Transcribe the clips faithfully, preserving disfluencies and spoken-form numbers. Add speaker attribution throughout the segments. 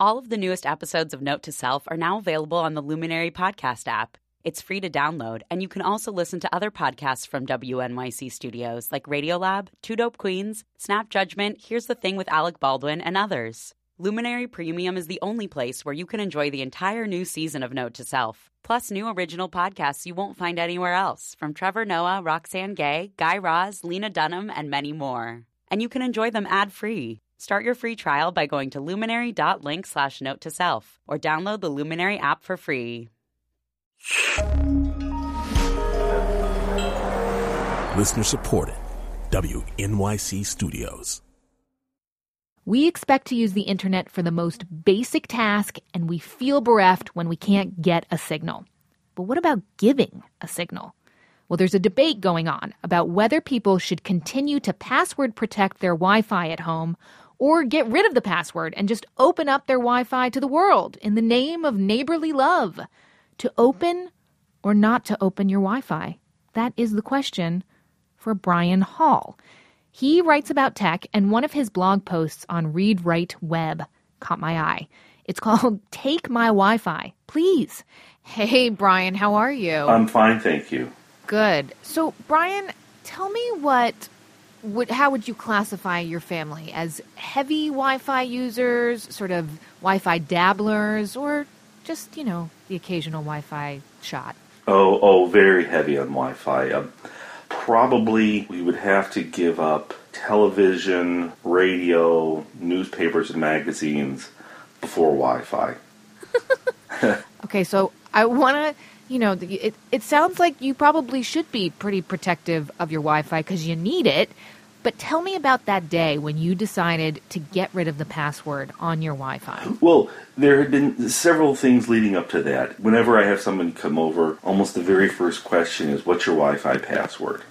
Speaker 1: All of the newest episodes of Note to Self are now available on the Luminary podcast app. It's free to download, and you can also listen to other podcasts from W N Y C Studios like Radiolab, Two Dope Queens, Snap Judgment, Here's the Thing with Alec Baldwin, and others. Luminary Premium is the only place where you can enjoy the entire new season of Note to Self, plus new original podcasts you won't find anywhere else, from Trevor Noah, Roxanne Gay, Guy Raz, Lena Dunham, and many more. And you can enjoy them ad-free. Start your free trial by going to luminary.link slash note to self or download the Luminary app for free.
Speaker 2: Listener supported. W N Y C Studios.
Speaker 3: We expect to use the internet for the most basic task, and we feel bereft when we can't get a signal. But what about giving a signal? Well, there's a debate going on about whether people should continue to password protect their Wi-Fi at home or get rid of the password and just open up their Wi-Fi to the world in the name of neighborly love. To open or not to open your Wi-Fi? That is the question for Brian Hall. He writes about tech, and one of his blog posts on Read Write Web caught my eye. It's called Take My Wi-Fi, Please. Hey, Brian, how are you?
Speaker 4: I'm fine, thank you.
Speaker 3: Good. So, Brian, tell me what, would, how would you classify your family? As heavy Wi-Fi users, sort of Wi-Fi dabblers, or just, you know, the occasional Wi-Fi shot?
Speaker 4: Oh, oh, very heavy on Wi-Fi. Um, probably we would have to give up television, radio, newspapers, and magazines before Wi-Fi.
Speaker 3: Okay, so I want to, you know, it, it sounds like you probably should be pretty protective of your Wi-Fi because you need it. But tell me about that day when you decided to get rid of the password on your Wi-Fi.
Speaker 4: Well, there had been several things leading up to that. Whenever I have somebody come over, almost the very first question is, what's your Wi-Fi password?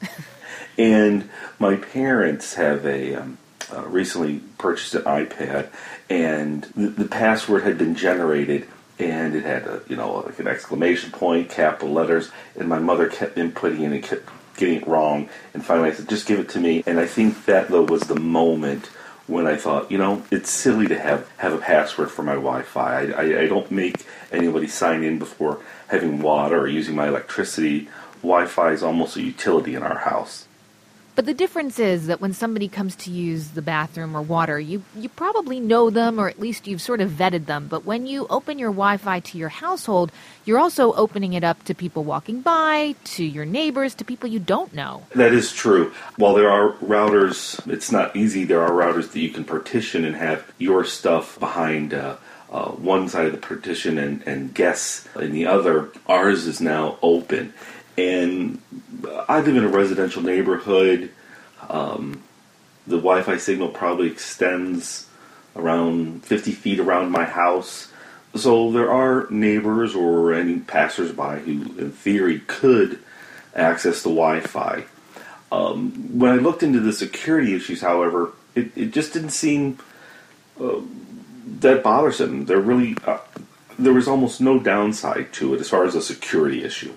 Speaker 4: And my parents have a um, uh, recently purchased an iPad, and the, the password had been generated, and it had a, you know, like an exclamation point, capital letters, and my mother kept inputting in and kept getting it wrong, and finally I said, just give it to me. And I think that, though, was the moment when I thought, you know, it's silly to have, have a password for my Wi-Fi. I, I, I don't make anybody sign in before having water or using my electricity. Wi-Fi is almost a utility in our house.
Speaker 3: But the difference is that when somebody comes to use the bathroom or water, you, you probably know them, or at least you've sort of vetted them. But when you open your Wi-Fi to your household, you're also opening it up to people walking by, to your neighbors, to people you don't know.
Speaker 4: That is true. While there are routers, it's not easy. There are routers that you can partition and have your stuff behind uh, uh, one side of the partition and, and guests in the other. Ours is now open. And I live in a residential neighborhood. Um, the Wi-Fi signal probably extends around fifty feet around my house. So there are neighbors or any passersby who, in theory, could access the Wi-Fi. Um, when I looked into the security issues, however, it, it just didn't seem uh, that bothersome. There really, uh, there was almost no downside to it as far as a security issue.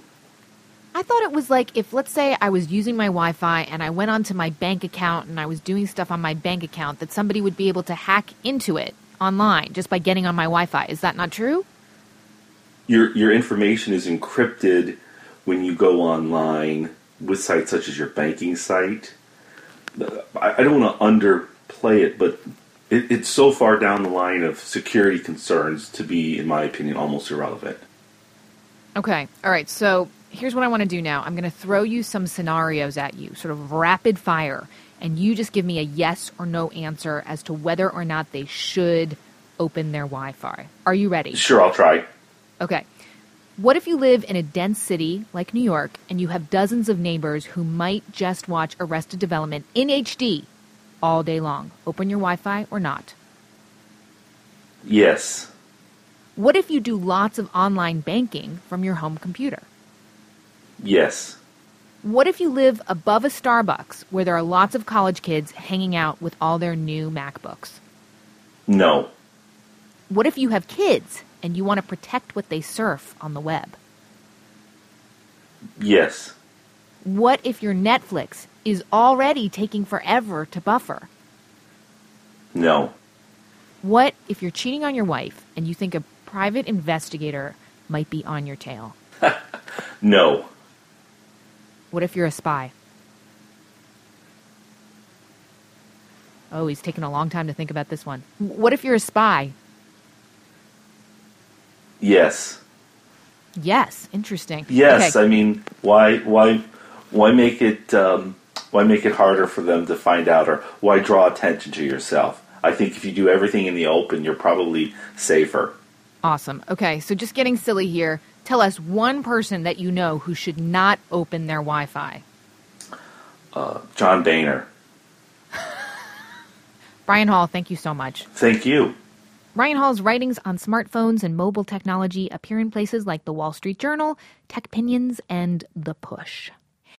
Speaker 3: I thought it was like if, let's say, I was using my Wi-Fi and I went onto my bank account and I was doing stuff on my bank account, that somebody would be able to hack into it online just by getting on my Wi-Fi. Is that not true?
Speaker 4: Your your information is encrypted when you go online with sites such as your banking site. I, I don't want to underplay it, but it, it's so far down the line of security concerns to be, in my opinion, almost irrelevant.
Speaker 3: Okay. All right. So here's what I want to do now. I'm going to throw you some scenarios at you, sort of rapid fire, and you just give me a yes or no answer as to whether or not they should open their Wi-Fi. Are you ready?
Speaker 4: Sure, I'll try.
Speaker 3: Okay. What if you live in a dense city like New York and you have dozens of neighbors who might just watch Arrested Development in H D all day long? Open your Wi-Fi or not?
Speaker 4: Yes.
Speaker 3: What if you do lots of online banking from your home computer?
Speaker 4: Yes.
Speaker 3: What if you live above a Starbucks where there are lots of college kids hanging out with all their new MacBooks?
Speaker 4: No.
Speaker 3: What if you have kids and you want to protect what they surf on the web?
Speaker 4: Yes.
Speaker 3: What if your Netflix is already taking forever to buffer?
Speaker 4: No.
Speaker 3: What if you're cheating on your wife and you think a private investigator might be on your tail?
Speaker 4: No.
Speaker 3: What if you're a spy? Oh, he's taking a long time to think about this one. What if you're a spy?
Speaker 4: Yes.
Speaker 3: Yes, interesting.
Speaker 4: Yes,
Speaker 3: Okay.
Speaker 4: I mean, why, why, why make it, um, why make it harder for them to find out, or why draw attention to yourself? I think if you do everything in the open, you're probably safer.
Speaker 3: Awesome. Okay, so just getting silly here. Tell us one person that you know who should not open their Wi-Fi.
Speaker 4: Uh, John Boehner.
Speaker 3: Brian Hall, thank you so much.
Speaker 4: Thank you.
Speaker 3: Ryan Hall's writings on smartphones and mobile technology appear in places like the Wall Street Journal, TechPinions, and The Push.